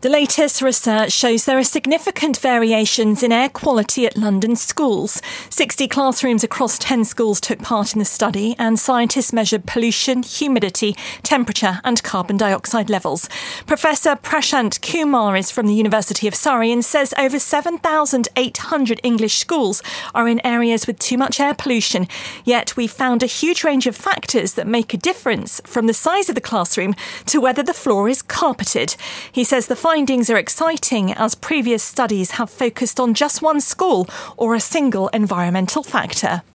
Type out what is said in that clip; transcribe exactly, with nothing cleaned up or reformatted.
The latest research shows there are significant variations in air quality at London schools. sixty classrooms across ten schools took part in the study, and scientists measured pollution, humidity, temperature and carbon dioxide levels. Professor Prashant Kumar is from the University of Surrey and says over seven thousand eight hundred English schools are in areas with too much air pollution. Yet we found a huge range of factors that make a difference, from the size of the classroom to whether the floor is carpeted. He says the findings are exciting, as previous studies have focused on just one school or a single environmental factor.